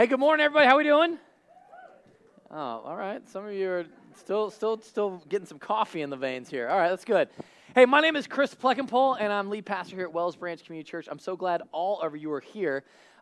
Hey, good morning, everybody. How we doing? Oh, all right. Some of you are still getting some coffee in the veins here. All right, that's good. Hey, my name is Chris Pleckenpole, and I'm lead pastor here at Wells Branch Community Church. I'm so glad all of you are here.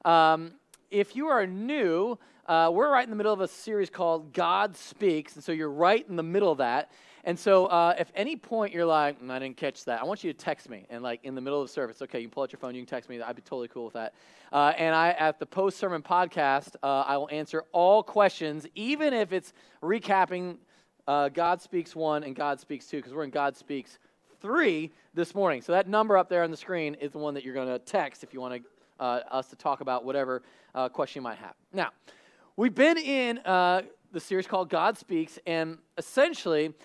If you are new, we're right in the middle of a series called God Speaks, and so you're right in the middle of that. And so if any point you're like, I didn't catch that, I want you to text me. And like in the middle of the service, okay, you can pull out your phone, you can text me. I'd be totally cool with that. And at the post-sermon podcast, I will answer all questions, even if it's recapping God Speaks 1 and God Speaks 2, because we're in God Speaks 3 this morning. So that number up there on the screen is the one that you're going to text if you want us to talk about whatever question you might have. Now, we've been in the series called God Speaks, and essentially,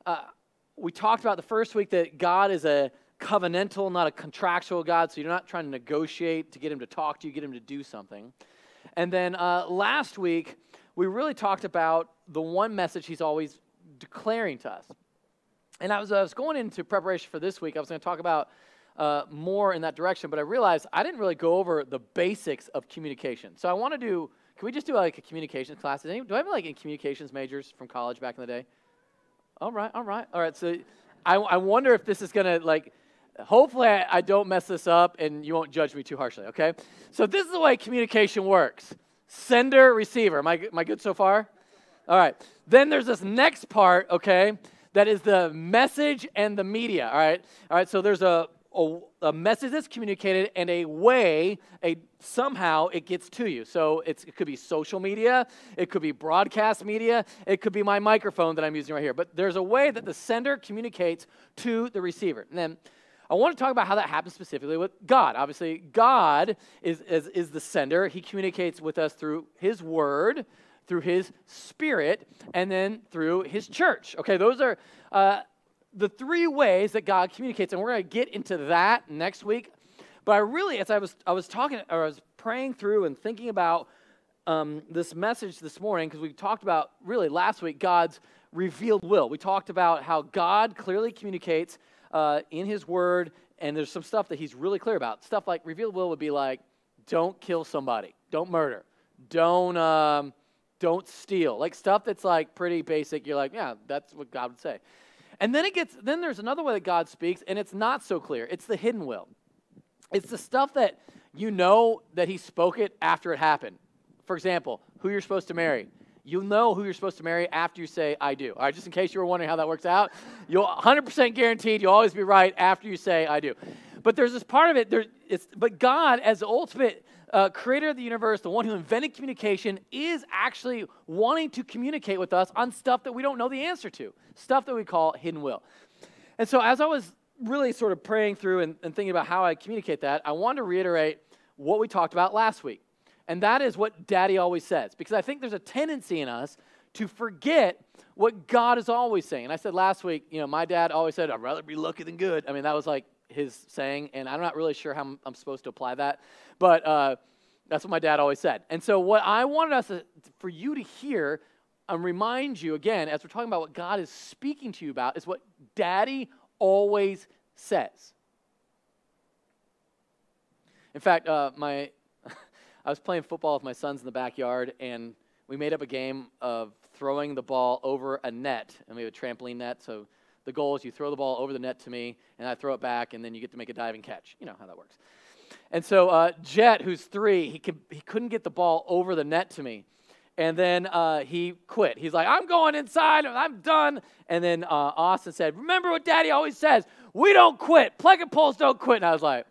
we talked about the first week that God is a covenantal, not a contractual God, so you're not trying to negotiate to get him to talk to you, get him to do something. And then last week, we really talked about the one message he's always declaring to us. And I was going into preparation for this week, I was going to talk about more in that direction, but I realized I didn't really go over the basics of communication. So I want to can we just do like a communications class? Do I have like any communications majors from college back in the day? All right. So I wonder if this is going to hopefully I don't mess this up and you won't judge me too harshly, okay? So this is the way communication works. Sender, receiver. Am I good so far? All right. Then there's this next part, okay, that is the message and the media, all right? All right, so there's a message that's communicated and a way, somehow it gets to you. So it could be social media, it could be broadcast media, it could be my microphone that I'm using right here. But there's a way that the sender communicates to the receiver. And then I want to talk about how that happens specifically with God. Obviously, God is the sender. He communicates with us through his word, through his spirit, and then through his church. Okay, those are the three ways that God communicates, and we're going to get into that next week. But as I was praying through and thinking about this message this morning, because we talked about really last week God's revealed will. We talked about how God clearly communicates in His Word, and there's some stuff that He's really clear about. Stuff like revealed will would be like, don't kill somebody, don't murder, don't steal, like stuff that's like pretty basic. You're like, yeah, that's what God would say. And then there's another way that God speaks, and it's not so clear. It's the hidden will. It's the stuff that you know that he spoke it after it happened. For example, who you're supposed to marry. You'll know who you're supposed to marry after you say, I do. All right, just in case you were wondering how that works out, you'll 100% guaranteed you'll always be right after you say, I do. But there's this part of it, but God, as the ultimate creator of the universe, the one who invented communication, is actually wanting to communicate with us on stuff that we don't know the answer to, stuff that we call hidden will. And so as I was really sort of praying through and thinking about how I communicate that, I wanted to reiterate what we talked about last week. And that is what Daddy always says, because I think there's a tendency in us to forget what God is always saying. And I said last week, my dad always said, I'd rather be lucky than good. I mean, that was like his saying, and I'm not really sure how I'm supposed to apply that, but that's what my dad always said. And so what I wanted for you to hear and remind you again, as we're talking about what God is speaking to you about, is what Daddy always says. In fact, I was playing football with my sons in the backyard, and we made up a game of throwing the ball over a net, and we have a trampoline net, so the goal is you throw the ball over the net to me, and I throw it back, and then you get to make a diving catch. You know how that works. And so Jet, who's 3, he couldn't get the ball over the net to me. And then he quit. He's like, I'm going inside, I'm done. And then Austin said, remember what Daddy always says, we don't quit. Pleckenpoles don't quit. And I was like,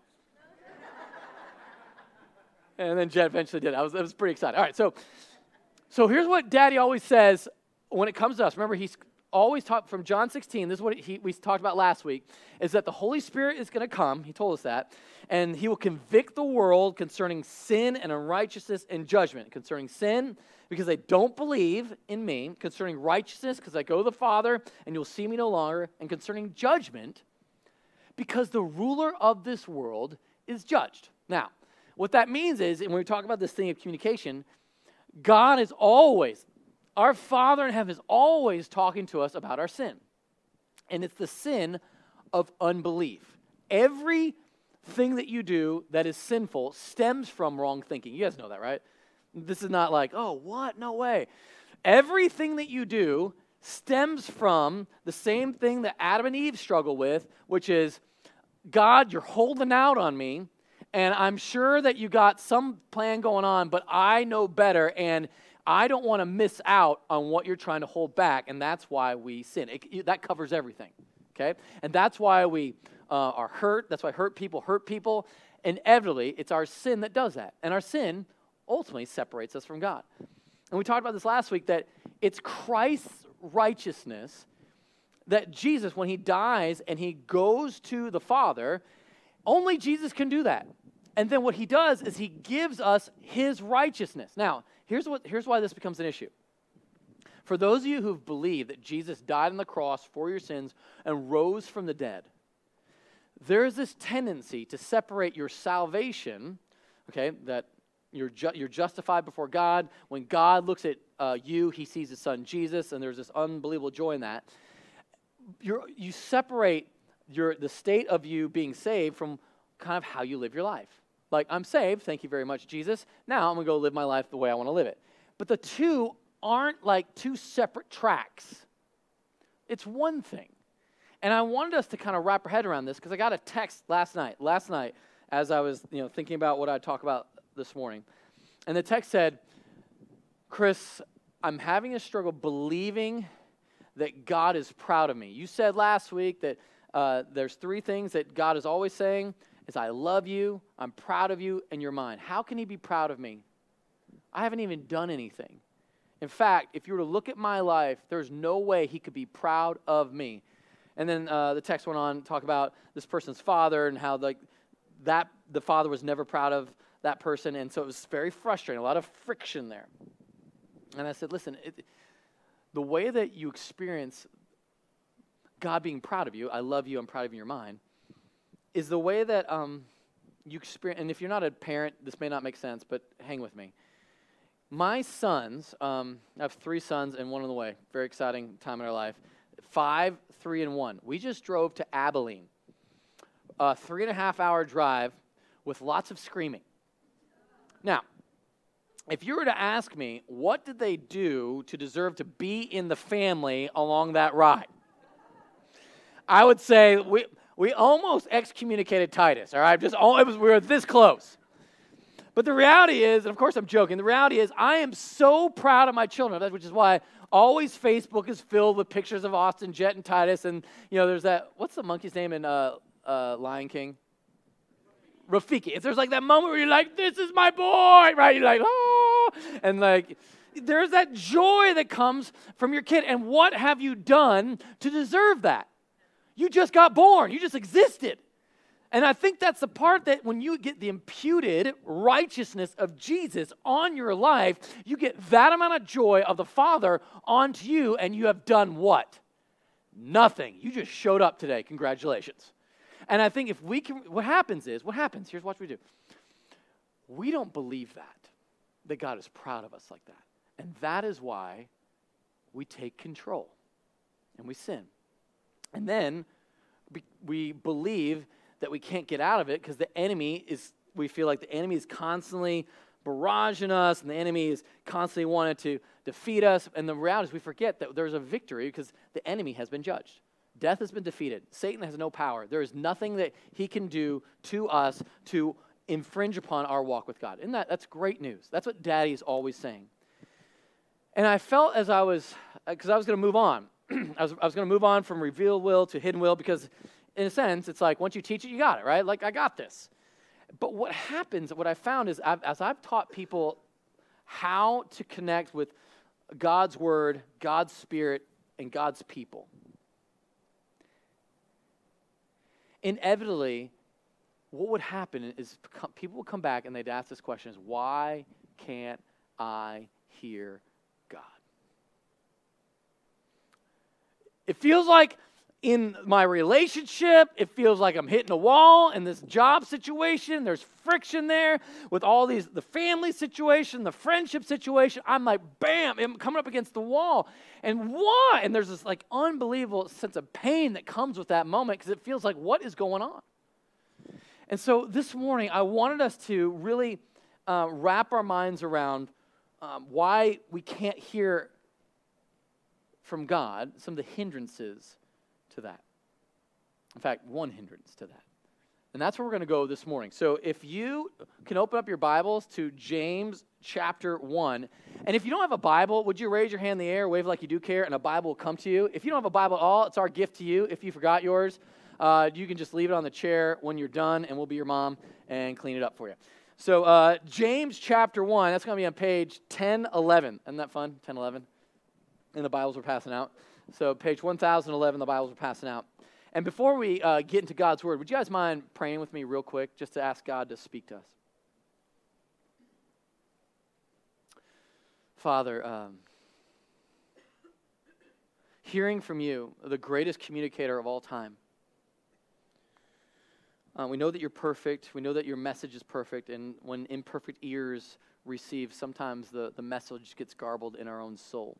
and then Jet eventually did. I was pretty excited. All right, so here's what Daddy always says when it comes to us. Remember, he's always taught from John 16, this is what we talked about last week, is that the Holy Spirit is going to come, he told us that, and he will convict the world concerning sin and unrighteousness and judgment. Concerning sin, because they don't believe in me. Concerning righteousness, because I go to the Father, and you'll see me no longer. And concerning judgment, because the ruler of this world is judged. Now, what that means is, and when we talk about this thing of communication, God is always, our Father in heaven is always talking to us about our sin. And it's the sin of unbelief. Everything that you do that is sinful stems from wrong thinking. You guys know that, right? This is not like, oh, what? No way. Everything that you do stems from the same thing that Adam and Eve struggle with, which is, God, you're holding out on me, and I'm sure that you got some plan going on, but I know better, and I don't want to miss out on what you're trying to hold back, and that's why we sin. That covers everything, okay? And that's why we are hurt. That's why hurt people. Inevitably, it's our sin that does that, and our sin ultimately separates us from God. And we talked about this last week, that it's Christ's righteousness that Jesus, when he dies and he goes to the Father, only Jesus can do that. And then what he does is he gives us his righteousness. Now, here's why this becomes an issue. For those of you who've believed that Jesus died on the cross for your sins and rose from the dead, there's this tendency to separate your salvation, okay, that you're justified before God. When God looks at you, he sees his son Jesus, and there's this unbelievable joy in that. You separate the state of you being saved from kind of how you live your life. Like, I'm saved, thank you very much, Jesus. Now I'm going to go live my life the way I want to live it. But the two aren't like two separate tracks. It's one thing. And I wanted us to kind of wrap our head around this because I got a text last night as I was thinking about what I'd talk about this morning. And the text said, Chris, I'm having a struggle believing that God is proud of me. You said last week that there's 3 things that God is always saying, is I love you, I'm proud of you, and you're mine. How can he be proud of me? I haven't even done anything. In fact, if you were to look at my life, there's no way he could be proud of me. And then the text went on to talk about this person's father and how the father was never proud of that person, and so it was very frustrating, a lot of friction there. And I said, listen, the way that you experience God being proud of you, I love you, I'm proud of you, you're mine, is the way that you experience, and if you're not a parent, this may not make sense, but hang with me. My sons, I have 3 sons and 1 on the way, very exciting time in our life, 5, 3, and 1. We just drove to Abilene, a 3.5-hour drive with lots of screaming. Now, if you were to ask me, what did they do to deserve to be in the family along that ride? I would say we almost excommunicated Titus, all right? We were this close. But the reality is, and of course I'm joking, the reality is I am so proud of my children, which is why always Facebook is filled with pictures of Austin, Jet, and Titus, and there's that, what's the monkey's name in Lion King? Rafiki. If there's like that moment where you're like, this is my boy, right? You're like, oh, and like, there's that joy that comes from your kid. And what have you done to deserve that? You just got born. You just existed. And I think that's the part that when you get the imputed righteousness of Jesus on your life, you get that amount of joy of the Father onto you, and you have done what? Nothing. You just showed up today. Congratulations. And I think if we can, what happens, here's what we do. We don't believe that God is proud of us like that. And that is why we take control and we sin. And then we believe that we can't get out of it because we feel like the enemy is constantly barraging us and the enemy is constantly wanting to defeat us. And the reality is we forget that there's a victory because the enemy has been judged. Death has been defeated. Satan has no power. There is nothing that he can do to us to infringe upon our walk with God. And that's great news. That's what Daddy is always saying. And I felt because I was going to move on. I was going to move on from revealed will to hidden will because, in a sense, it's like once you teach it, you got it, right? Like, I got this. But what I found is as I've taught people how to connect with God's Word, God's Spirit, and God's people, inevitably, what would happen is people would come back and they'd ask this question is, why can't I hear God? It feels like in my relationship, it feels like I'm hitting a wall in this job situation. There's friction there with all the family situation, the friendship situation. I'm like, bam, I'm coming up against the wall. And why? And there's this like unbelievable sense of pain that comes with that moment because it feels like, what is going on? And so this morning, I wanted us to really wrap our minds around why we can't hear from God, some of the hindrances to that. In fact, one hindrance to that. And that's where we're going to go this morning. So if you can open up your Bibles to James chapter 1. And if you don't have a Bible, would you raise your hand in the air, wave like you do care, and a Bible will come to you. If you don't have a Bible at all, it's our gift to you. If you forgot yours, you can just leave it on the chair when you're done, and we'll be your mom and clean it up for you. So James chapter 1, that's going to be on page 1011. Isn't that fun? 1011? And the Bibles we're passing out. So page 1011, the Bibles we're passing out. And before we get into God's Word, would you guys mind praying with me real quick just to ask God to speak to us? Father, hearing from you, the greatest communicator of all time, we know that you're perfect. We know that your message is perfect. And when imperfect ears receive, sometimes the message gets garbled in our own soul.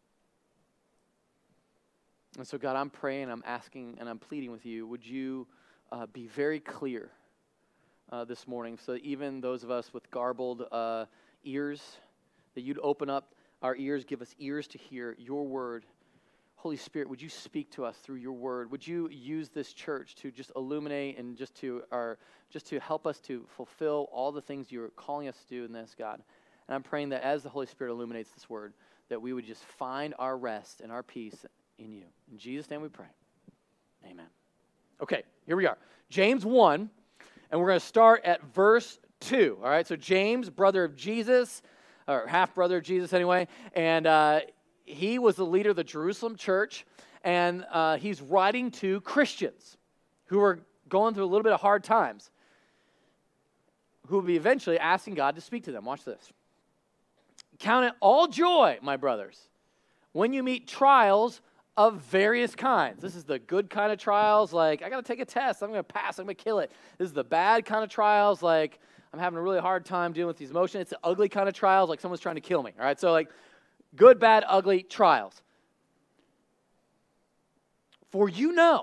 And so, God, I'm praying, I'm asking, and I'm pleading with you, would you be very clear this morning so that even those of us with garbled ears, that you'd open up our ears, give us ears to hear your word. Holy Spirit, would you speak to us through your word? Would you use this church to just illuminate and just to help us to fulfill all the things you're calling us to do in this, God? And I'm praying that as the Holy Spirit illuminates this word, that we would just find our rest and our peace in you. In Jesus' name we pray. Amen. Okay, here we are. James 1, and we're going to start at verse 2. All right, so James, brother of Jesus, or half-brother of Jesus anyway, and he was the leader of the Jerusalem church, and he's writing to Christians who are going through a little bit of hard times, who will be eventually asking God to speak to them. Watch this. Count it all joy, my brothers, when you meet trials of various kinds. This is the good kind of trials, like, I got to take a test, I'm going to pass, I'm going to kill it. This is the bad kind of trials, like, I'm having a really hard time dealing with these emotions. It's the ugly kind of trials, like someone's trying to kill me, all right? So, like, good, bad, ugly trials. For you know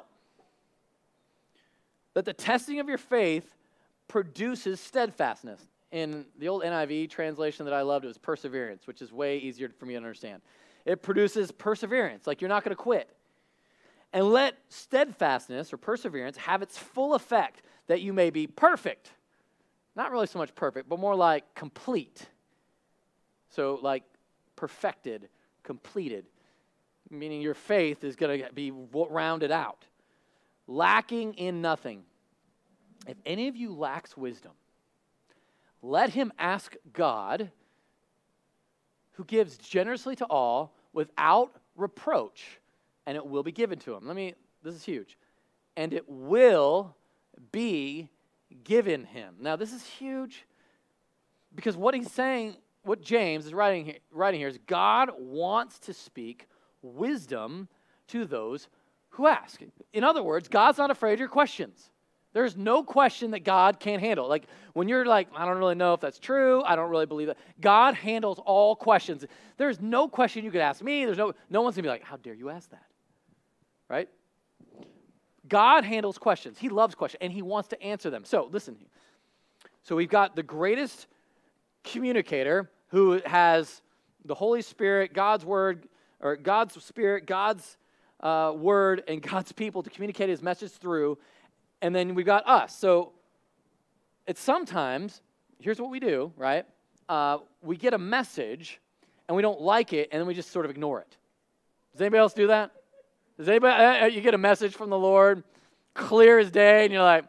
that the testing of your faith produces steadfastness. In the old NIV translation that I loved, it was perseverance, which is way easier for me to understand. It produces perseverance, like you're not going to quit. And let steadfastness or perseverance have its full effect, that you may be perfect. Not really so much perfect, but more like complete. So like perfected, completed, meaning your faith is going to be rounded out. Lacking in nothing. If any of you lacks wisdom, let him ask God, who gives generously to all without reproach, and it will be given to him. This is huge. And it will be given him. Now, this is huge because what he's saying, what James is writing here is God wants to speak wisdom to those who ask. In other words, God's not afraid of your questions. There's no question that God can't handle. Like when you're like, I don't really know if that's true. I don't really believe that. God handles all questions. There's no question you could ask me. There's no one's going to be like, how dare you ask that? Right? God handles questions. He loves questions, and he wants to answer them. So listen. So we've got the greatest communicator who has the Holy Spirit, God's Word, or God's Spirit, God's Word, and God's people to communicate his message through. And then we've got us. So it's sometimes, here's what we do, right? We get a message, and we don't like it, and then we just sort of ignore it. Does anybody else do that? Does anybody, you get a message from the Lord, clear as day, and you're like,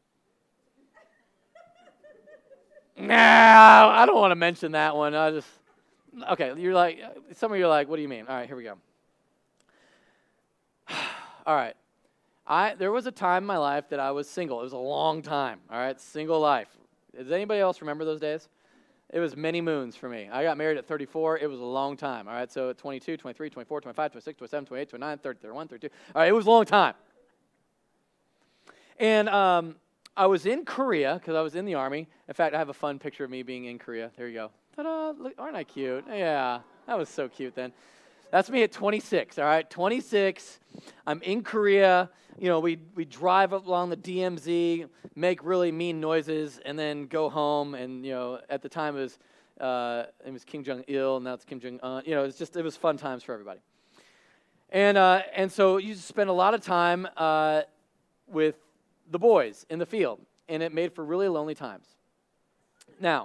nah, I don't want to mention that one. Okay, you're like, some of you are like, what do you mean? All right, here we go. All right. There was a time in my life that I was single. It was a long time, all right, single life. Does anybody else remember those days? It was many moons for me. I got married at 34. It was a long time, all right? So at 22, 23, 24, 25, 26, 27, 28, 29, 30, 31, 32. All right, it was a long time. And I was in Korea because I was in the Army. In fact, I have a fun picture of me being in Korea. There you go. Ta-da! Look, aren't I cute? Yeah, that was so cute then. That's me at 26, all right? 26, I'm in Korea. You know, we drive up along the DMZ, make really mean noises, and then go home. And, you know, at the time it was It was Kim Jong-il, and now it's Kim Jong-un. It was fun times for everybody. And so you spend a lot of time with the boys in the field, and it made for really lonely times. Now,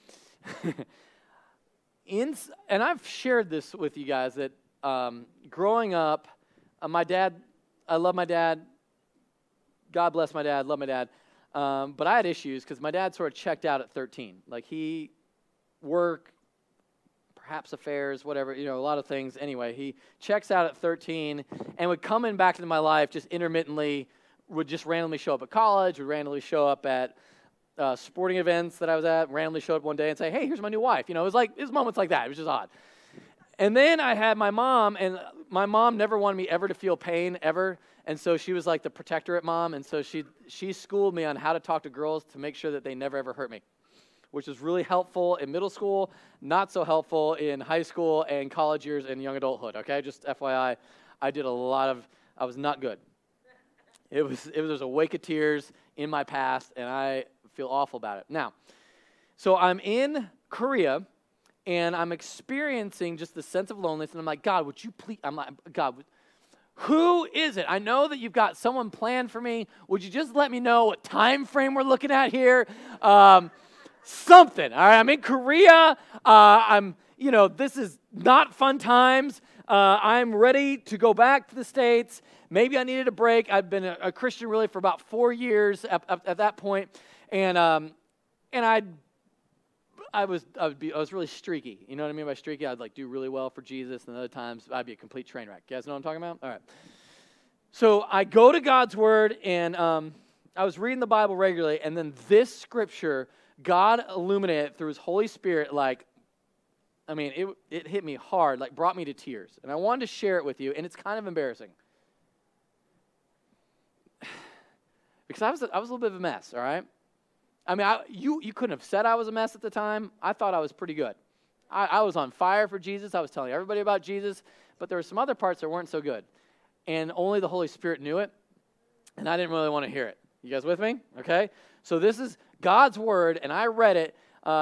and I've shared this with you guys that growing up, my dad, I love my dad. God bless my dad, love my dad. But I had issues because my dad sort of checked out at 13. Like work, perhaps affairs, whatever, a lot of things. Anyway, he checks out at 13 and would come in back into my life just intermittently, would just randomly show up at college, would randomly show up at sporting events that I was at, randomly showed up one day and say, hey, here's my new wife. It was moments like that. It was just odd. And then I had my mom, and my mom never wanted me ever to feel pain, ever. And so she was like the protectorate mom, and so she schooled me on how to talk to girls to make sure that they never ever hurt me, which was really helpful in middle school, not so helpful in high school and college years and young adulthood, okay? Just FYI, I was not good. It was a wake of tears in my past, and I feel awful about it. Now, so I'm in Korea, and I'm experiencing just the sense of loneliness, and I'm like, God, would you please, I'm like, God, who is it? I know that you've got someone planned for me. Would you just let me know what time frame we're looking at here? Something, all right? I'm in Korea. This is not fun times. I'm ready to go back to the States. Maybe I needed a break. I've been a Christian really for about 4 years at that point, and I was really streaky. You know what I mean by streaky? I'd do really well for Jesus, and other times I'd be a complete train wreck. You guys know what I'm talking about? All right. So I go to God's Word, and I was reading the Bible regularly, and then this scripture, God illuminated it through His Holy Spirit, it hit me hard, brought me to tears. And I wanted to share it with you, and it's kind of embarrassing. Because I was a little bit of a mess, all right? You couldn't have said I was a mess at the time. I thought I was pretty good. I was on fire for Jesus. I was telling everybody about Jesus, but there were some other parts that weren't so good. And only the Holy Spirit knew it, and I didn't really want to hear it. You guys with me? Okay? So this is God's Word, and I read it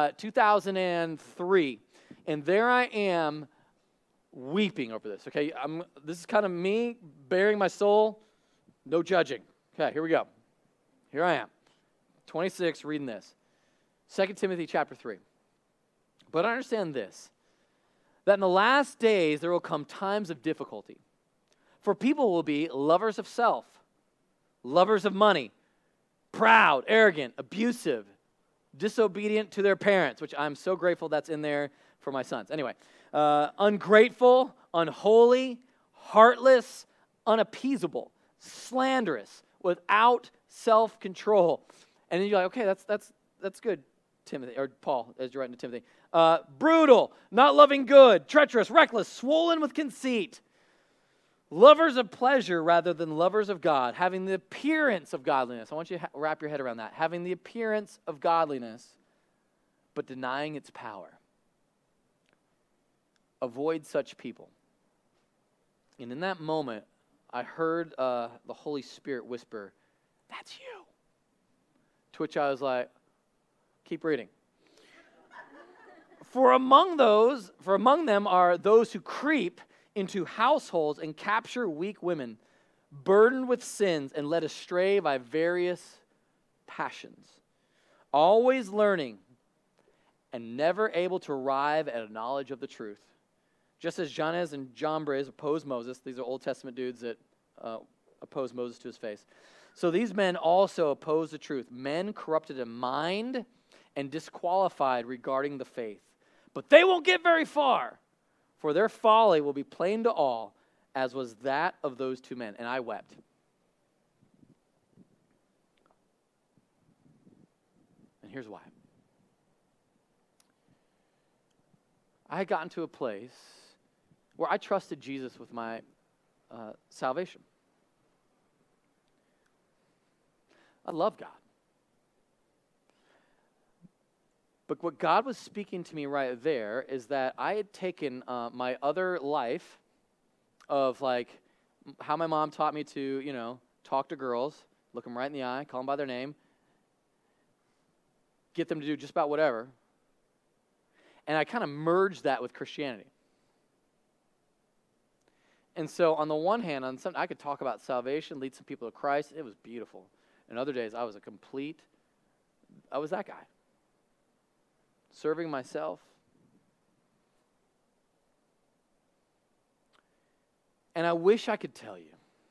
2003, and there I am weeping over this, okay? This is kind of me bearing my soul, no judging. Okay, here we go. Here I am, 26, reading this. 2 Timothy chapter 3. But understand this, that in the last days there will come times of difficulty. For people will be lovers of self, lovers of money, proud, arrogant, abusive, disobedient to their parents, which I'm so grateful that's in there for my sons. Anyway, ungrateful, unholy, heartless, unappeasable, slanderous, without self-control. And then you're like, okay, that's good, Timothy, or Paul, as you're writing to Timothy. Brutal, not loving good, treacherous, reckless, swollen with conceit, lovers of pleasure rather than lovers of God, having the appearance of godliness. I want you to wrap your head around that. Having the appearance of godliness, but denying its power. Avoid such people. And in that moment, I heard the Holy Spirit whisper, that's you. To which I was like, keep reading. For among them are those who creep into households and capture weak women, burdened with sins and led astray by various passions, always learning and never able to arrive at a knowledge of the truth. Just as Jannes and Jambres opposed Moses, these are Old Testament dudes that opposed Moses to his face. So these men also oppose the truth, men corrupted in mind and disqualified regarding the faith. But they won't get very far, for their folly will be plain to all, as was that of those two men. And I wept. And here's why. I had gotten to a place where I trusted Jesus with my salvation. I love God. But what God was speaking to me right there is that I had taken my other life of how my mom taught me to, talk to girls, look them right in the eye, call them by their name, get them to do just about whatever. And I kind of merged that with Christianity. And so on the one hand, on some, I could talk about salvation, lead some people to Christ. It was beautiful. And other days, I was that guy. Serving myself. And I wish I could tell you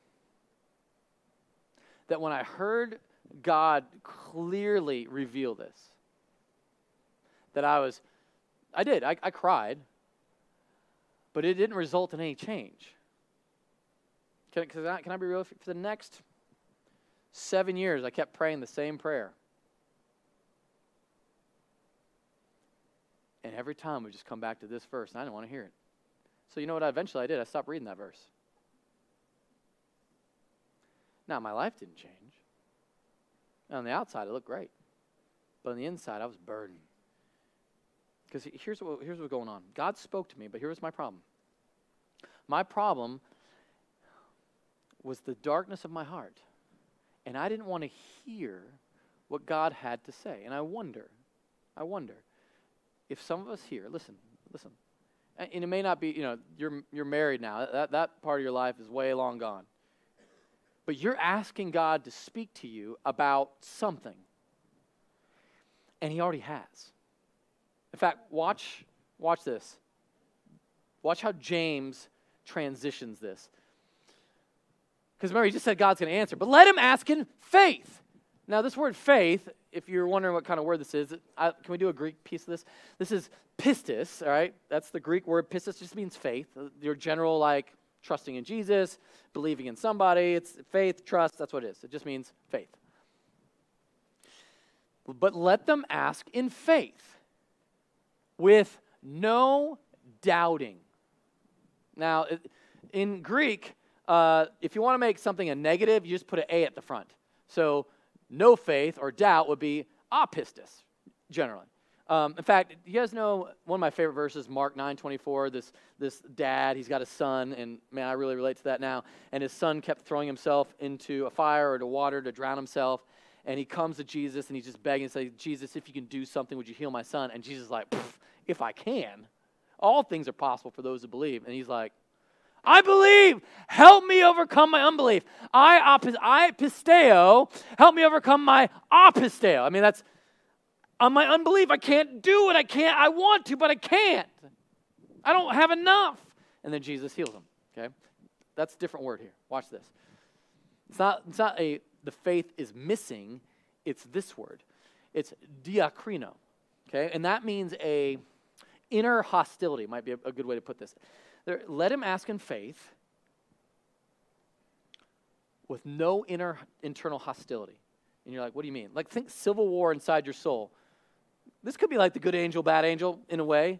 that when I heard God clearly reveal this, that I cried, but it didn't result in any change. Can I be real with you? For the next 7 years, I kept praying the same prayer. And every time we just come back to this verse, and I didn't want to hear it. So you know what eventually I did? I stopped reading that verse. Now, my life didn't change. On the outside, it looked great. But on the inside, I was burdened. Because here's what was going on. God spoke to me, but here was my problem. My problem was the darkness of my heart. And I didn't want to hear what God had to say. And I wonder if some of us here, listen, and it may not be, you're married now. That part of your life is way long gone. But you're asking God to speak to you about something. And he already has. In fact, watch this. Watch how James transitions this. Because remember, he just said God's going to answer. But let him ask in faith. Now, this word faith, if you're wondering what kind of word this is, can we do a Greek piece of this? This is pistis, all right? That's the Greek word. Pistis just means faith. Your general, trusting in Jesus, believing in somebody. It's faith, trust, that's what it is. It just means faith. But let them ask in faith with no doubting. Now, in Greek, if you want to make something a negative, you just put an A at the front. So no faith or doubt would be apistis, generally. In fact, you guys know one of my favorite verses, Mark 9:24, this dad, he's got a son, and man, I really relate to that now, and his son kept throwing himself into a fire or to water to drown himself, and he comes to Jesus, and he's just begging and saying, Jesus, if you can do something, would you heal my son? And Jesus is like, if I can. All things are possible for those who believe. And he's like, I believe. Help me overcome my unbelief. I pisteo. Help me overcome my apisteo. I mean, that's on my unbelief. I can't do it. I want to, but I can't. I don't have enough. And then Jesus heals him. Okay? That's a different word here. Watch this. It's not the faith is missing. It's this word. It's diakrino. Okay? And that means a inner hostility. Might be a good way to put this. Let him ask in faith with no internal hostility. And you're like, what do you mean? Think civil war inside your soul. This could be like the good angel, bad angel in a way.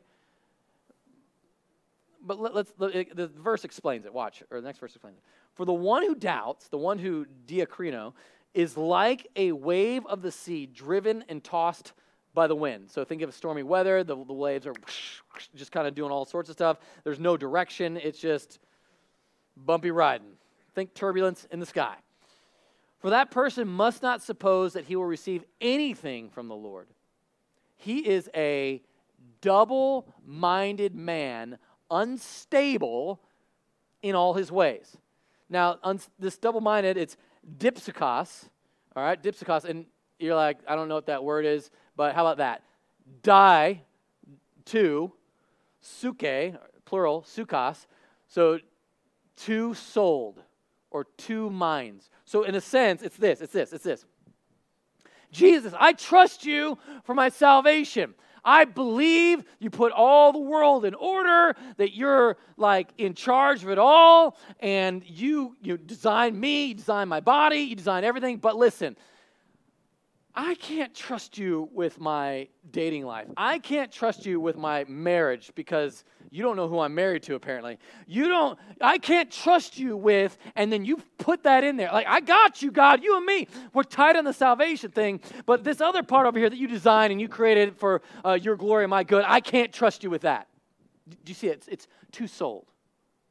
But the verse explains it. Watch, or the next verse explains it. For the one who doubts, the one who diakrino, is like a wave of the sea driven and tossed by the wind. So think of stormy weather. The waves are just kind of doing all sorts of stuff. There's no direction. It's just bumpy riding. Think turbulence in the sky. For that person must not suppose that he will receive anything from the Lord. He is a double-minded man, unstable in all his ways. Now, this double-minded, it's dipsakos. All right, dipsakos. And you're like, I don't know what that word is. But how about that? Two, suke, plural, sukos. So two-souled or two minds. So in a sense, it's this. Jesus, I trust you for my salvation. I believe you put all the world in order, that you're in charge of it all, and you designed me, you designed my body, you designed everything. But listen, I can't trust you with my dating life. I can't trust you with my marriage because you don't know who I'm married to, apparently. I can't trust you with, and then you put that in there. I got you, God, you and me. We're tight on the salvation thing, but this other part over here that you designed and you created for your glory and my good, I can't trust you with that. Do you see it? It's two-souled.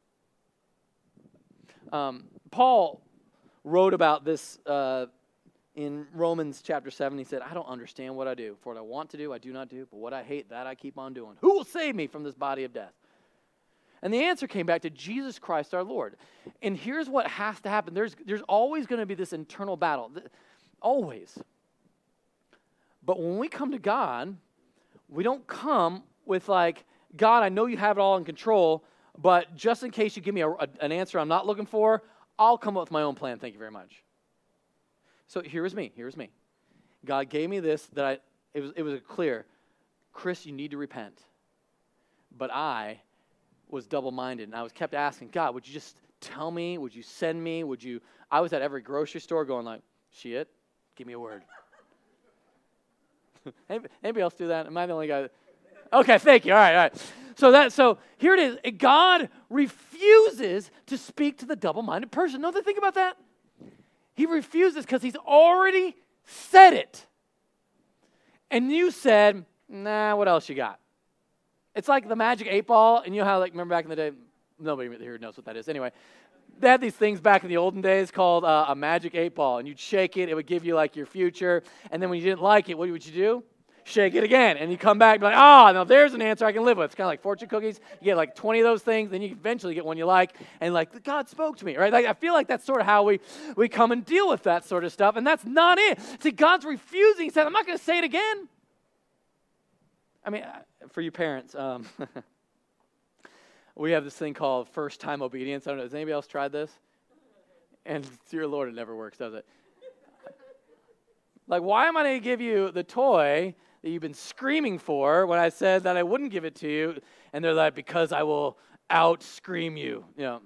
Paul wrote about this In Romans chapter 7, he said, I don't understand what I do. For what I want to do, I do not do. But what I hate, that I keep on doing. Who will save me from this body of death? And the answer came back to Jesus Christ our Lord. And here's what has to happen. There's always going to be this internal battle. Always. But when we come to God, we don't come with like, God, I know you have it all in control, but just in case you give me an answer I'm not looking for, I'll come up with my own plan. Thank you very much. So here was me. God gave me this it was clear. Chris, you need to repent. But I was double-minded, and I was kept asking, God, would you just tell me? Would you send me? I was at every grocery store going like, shit, give me a word. Anybody else do that? Am I the only guy? Okay, thank you. All right. So here it is. God refuses to speak to the double-minded person. Don't they think about that? He refuses because he's already said it. And you said, nah, what else you got? It's like the magic 8-ball, and you know how, like, remember back in the day, nobody here knows what that is. Anyway, they had these things back in the olden days called a magic 8-ball, and you'd shake it, it would give you, like, your future, and then when you didn't like it, what would you do? Shake it again, and you come back and be like, now there's an answer I can live with. It's kind of like fortune cookies. You get like 20 of those things, then you eventually get one you like, and like, God spoke to me, right? Like, I feel like that's sort of how we come and deal with that sort of stuff, and that's not it. See, God's refusing. He said, I'm not going to say it again. I mean, for you parents, we have this thing called first-time obedience. I don't know, has anybody else tried this? And dear Lord, it never works, does it? Like, why am I going to give you the toy that you've been screaming for when I said that I wouldn't give it to you? And they're like, because I will out-scream you. You know,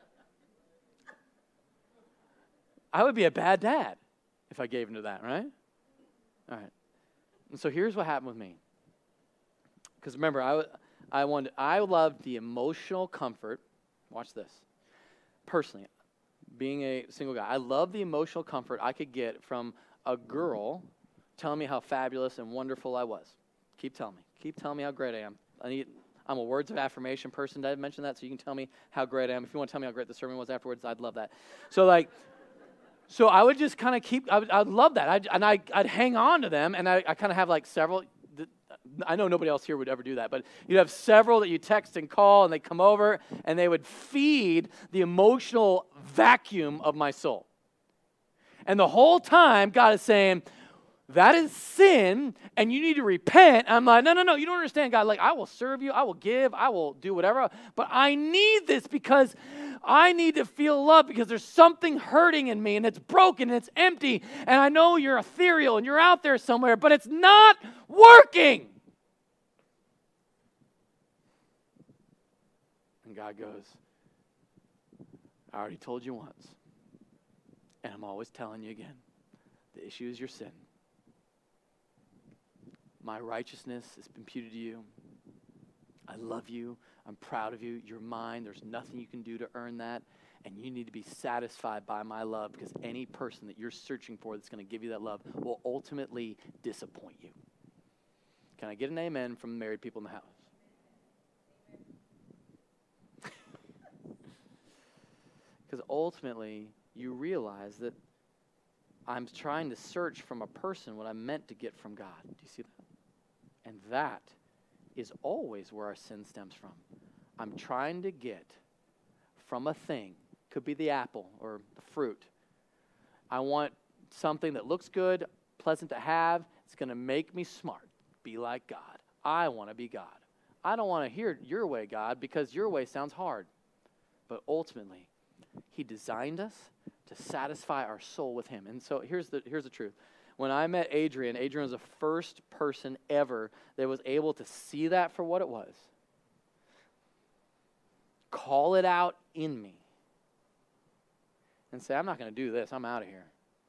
I would be a bad dad if I gave into that, right? All right. And so here's what happened with me. Because remember, I loved the emotional comfort. Watch this. Personally, being a single guy, I love the emotional comfort I could get from a girl telling me how fabulous and wonderful I was. Keep telling me how great I am. I'm a words of affirmation person. Did I mention that? So you can tell me how great I am. If you want to tell me how great the sermon was afterwards, I'd love that. So I would just kind of I'd love that. I'd hang on to them, and I kind of have like several. I know nobody else here would ever do that, but you'd have several that you text and call, and they come over, and they would feed the emotional vacuum of my soul. And the whole time, God is saying, that is sin, and you need to repent. I'm like, no, you don't understand, God. Like, I will serve you, I will give, I will do whatever, but I need this because I need to feel love because there's something hurting in me, and it's broken, and it's empty, and I know you're ethereal, and you're out there somewhere, but it's not working. And God goes, I already told you once, and I'm always telling you again. The issue is your sin. My righteousness has been imputed to you. I love you. I'm proud of you. You're mine. There's nothing you can do to earn that. And you need to be satisfied by my love because any person that you're searching for that's going to give you that love will ultimately disappoint you. Can I get an amen from the married people in the house? Because ultimately, you realize that I'm trying to search from a person what I'm meant to get from God. Do you see that? And that is always where our sin stems from. I'm trying to get from a thing, could be the apple or the fruit. I want something that looks good, pleasant to have. It's going to make me smart. Be like God. I want to be God. I don't want to hear your way, God, because your way sounds hard. But ultimately, He designed us to satisfy our soul with Him. And so here's the truth. When I met Adrian was the first person ever that was able to see that for what it was. Call it out in me. And say, I'm not going to do this. I'm out of here.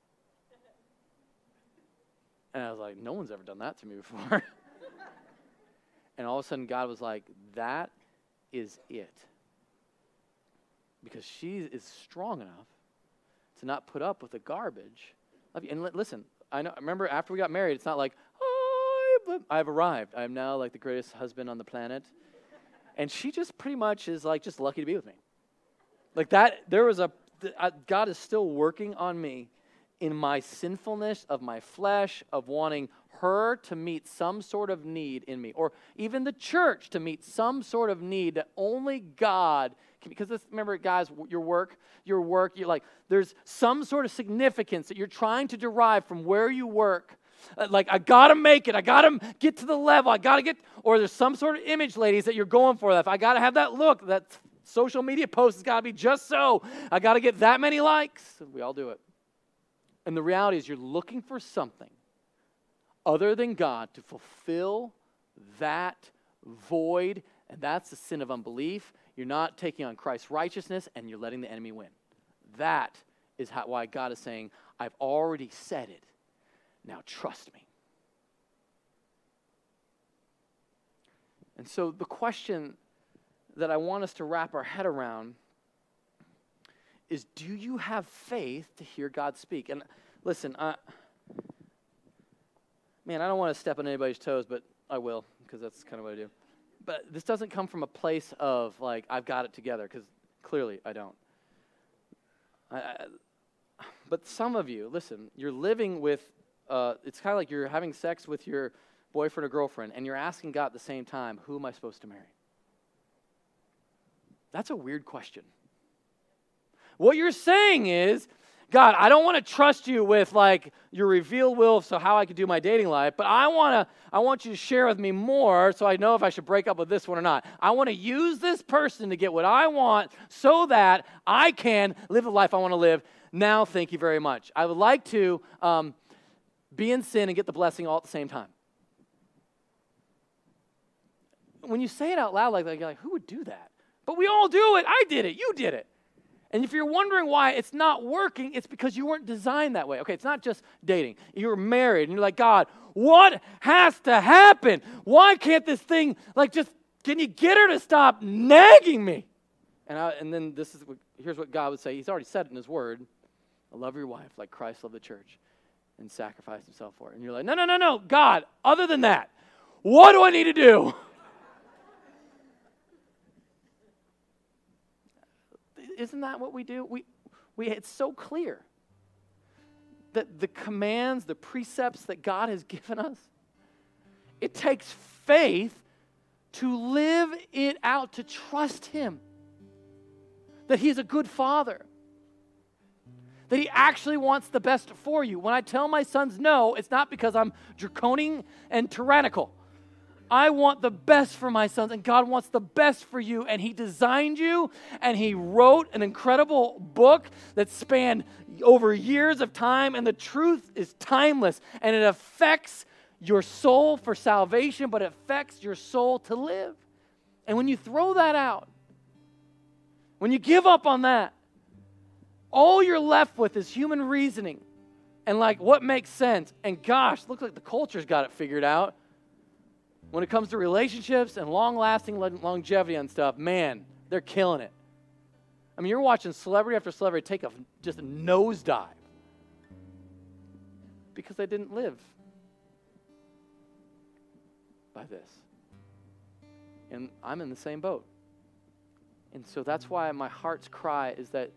And I was like, no one's ever done that to me before. And all of a sudden God was like, that is it. Because she is strong enough to not put up with the garbage. And listen, I remember after we got married, it's not like, I've arrived. I'm now like the greatest husband on the planet. And she just pretty much is like just lucky to be with me. Like that, God is still working on me in my sinfulness of my flesh, of wanting her to meet some sort of need in me, or even the church to meet some sort of need that only God can, because this, remember, guys, your work, you're like, there's some sort of significance that you're trying to derive from where you work. Like, I got to make it. I got to get to the level. I got to get, or there's some sort of image, ladies, that you're going for. If I got to have that look, that social media post has got to be just so. I got to get that many likes. We all do it. And the reality is you're looking for something other than God to fulfill that void, and that's the sin of unbelief. You're not taking on Christ's righteousness, and you're letting the enemy win. That is why God is saying, I've already said it. Now trust me. And so the question that I want us to wrap our head around is, do you have faith to hear God speak? And listen, I don't want to step on anybody's toes, but I will, because that's kind of what I do. But this doesn't come from a place of, like, I've got it together, because clearly I don't. But some of you, listen, you're living with, it's kind of like you're having sex with your boyfriend or girlfriend, and you're asking God at the same time, who am I supposed to marry? That's a weird question. What you're saying is, God, I don't want to trust you with, like, your revealed will, so how I could do my dating life, but I want you to share with me more so I know if I should break up with this one or not. I want to use this person to get what I want so that I can live the life I want to live. Now, thank you very much. I would like to be in sin and get the blessing all at the same time. When you say it out loud like that, you're like, who would do that? But we all do it. I did it. You did it. And if you're wondering why it's not working, it's because you weren't designed that way. Okay, it's not just dating. You're married, and you're like, God, what has to happen? Why can't this thing, like, just, can you get her to stop nagging me? And then here's what God would say. He's already said it in his word. Love your wife like Christ loved the church and sacrificed himself for it. And you're like, no, God, other than that, what do I need to do? Isn't that what we do? It's so clear that the commands, the precepts that God has given us, it takes faith to live it out, to trust him, that he's a good father, that he actually wants the best for you. When I tell my sons no, it's not because I'm draconian and tyrannical. I want the best for my sons, and God wants the best for you, and he designed you, and he wrote an incredible book that spanned over years of time, and the truth is timeless, and it affects your soul for salvation, but it affects your soul to live. And when you throw that out, when you give up on that, all you're left with is human reasoning and, like, what makes sense. And gosh, looks like the culture's got it figured out. When it comes to relationships and long-lasting longevity and stuff, man, they're killing it. I mean, you're watching celebrity after celebrity take just a nosedive because they didn't live by this. And I'm in the same boat. And so that's why my heart's cry is that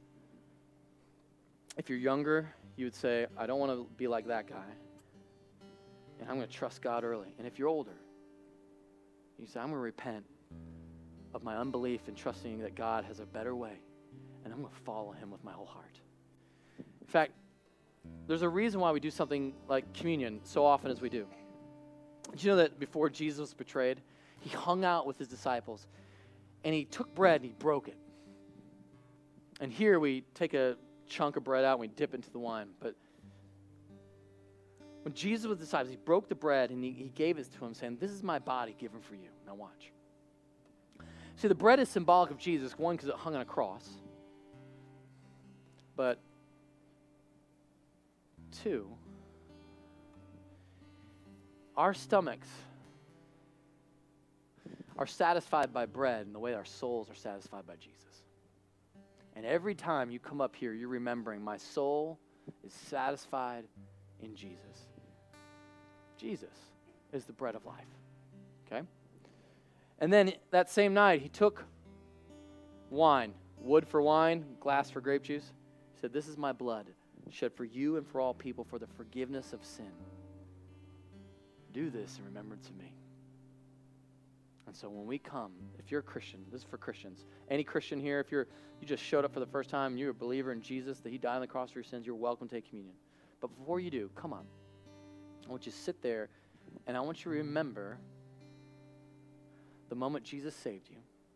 if you're younger, you would say, I don't want to be like that guy. And I'm going to trust God early. And if you're older, you say, I'm going to repent of my unbelief and trusting that God has a better way. And I'm going to follow him with my whole heart. In fact, there's a reason why we do something like communion so often as we do. Did you know that before Jesus was betrayed, he hung out with his disciples, and he took bread and he broke it. And here we take a chunk of bread out and we dip into the wine. But when Jesus was with the disciples, he broke the bread and he gave it to them, saying, this is my body given for you. Now watch. See, the bread is symbolic of Jesus, one, because it hung on a cross. But two, our stomachs are satisfied by bread in the way our souls are satisfied by Jesus. And every time you come up here, you're remembering my soul is satisfied in Jesus. Jesus is the bread of life. Okay? And then that same night, he took wine, wood for wine, glass for grape juice. He said, this is my blood shed for you and for all people for the forgiveness of sin. Do this in remembrance of me. And so when we come, if you're a Christian, this is for Christians. Any Christian here, if you just showed up for the first time and you're a believer in Jesus, that he died on the cross for your sins, you're welcome to take communion. But before you do, come on. I want you to sit there, and I want you to remember the moment Jesus saved you.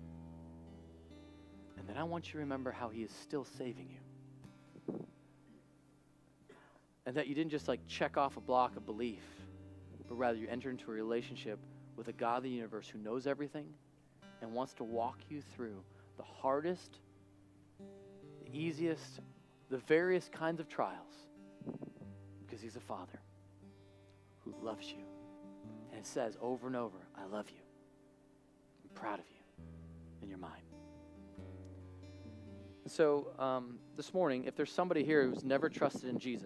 And then I want you to remember how he is still saving you. And that you didn't just like check off a block of belief, but rather you enter into a relationship with a God of the universe who knows everything and wants to walk you through the hardest, the easiest, the various kinds of trials, because he's a Father who loves you. And it says over and over, I love you. I'm proud of you. And you're mine. And so this morning, if there's somebody here who's never trusted in Jesus,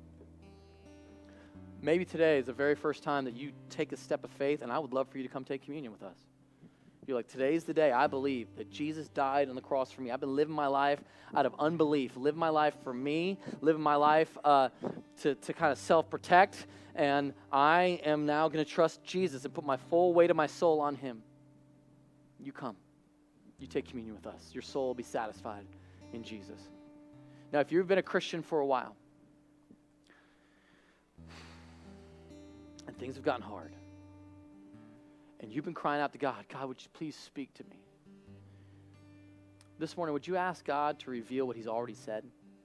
maybe today is the very first time that you take a step of faith, and I would love for you to come take communion with us. You're like, today's the day I believe that Jesus died on the cross for me. I've been living my life out of unbelief, living my life for me, living my life to kind of self-protect, and I am now going to trust Jesus and put my full weight of my soul on him. You come. You take communion with us. Your soul will be satisfied in Jesus. Now, if you've been a Christian for a while, and things have gotten hard, and you've been crying out to God, God, would you please speak to me? This morning, would you ask God to reveal what he's already said?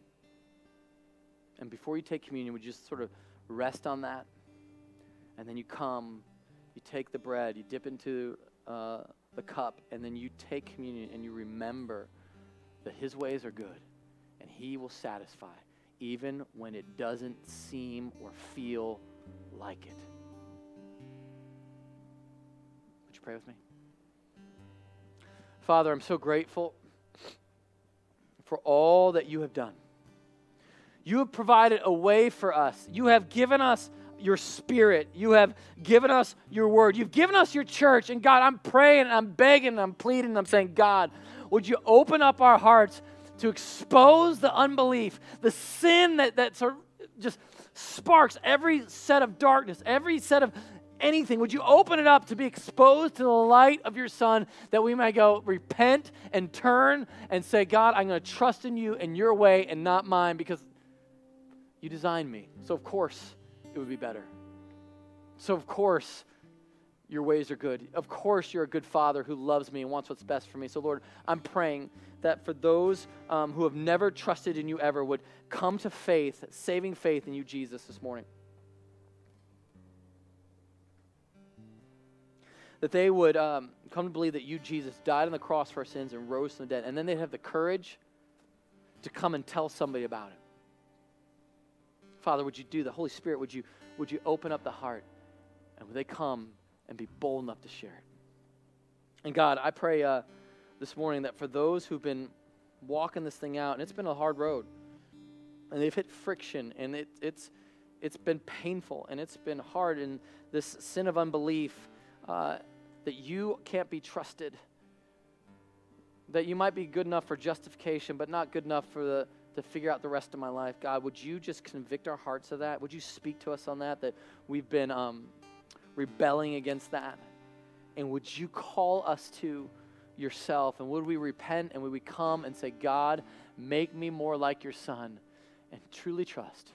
And before you take communion, would you just sort of rest on that? And then you come, you take the bread, you dip into the cup, and then you take communion and you remember that his ways are good and he will satisfy even when it doesn't seem or feel like it. Would you pray with me? Father, I'm so grateful for all that you have done. You have provided a way for us. You have given us your Spirit. You have given us your word. You've given us your church. And God, I'm praying, I'm begging, I'm pleading, I'm saying, God, would you open up our hearts to expose the unbelief, the sin that sort of just sparks every set of darkness, every set of anything. Would you open it up to be exposed to the light of your Son, that we might go repent and turn and say, God, I'm going to trust in you and your way and not mine, because you designed me. So of course it would be better. So of course your ways are good. Of course you're a good Father who loves me and wants what's best for me. So Lord, I'm praying that for those who have never trusted in you ever would come to faith, saving faith in you, Jesus, this morning. That they would come to believe that you, Jesus, died on the cross for our sins and rose from the dead. And then they'd have the courage to come and tell somebody about it. Father, would you do that? Holy Spirit, would you open up the heart, and would they come and be bold enough to share it? And God, I pray this morning that for those who've been walking this thing out, and it's been a hard road, and they've hit friction, and it's been painful, and it's been hard, and this sin of unbelief, that you can't be trusted, that you might be good enough for justification, but not good enough to figure out the rest of my life. God, would you just convict our hearts of that? Would you speak to us on that we've been rebelling against that? And would you call us to yourself? And would we repent, and would we come and say, God, make me more like your Son, and truly trust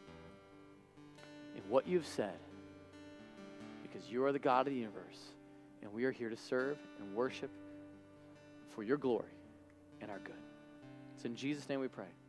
in what you've said, because you are the God of the universe, and we are here to serve and worship for your glory and our good. It's in Jesus' name we pray.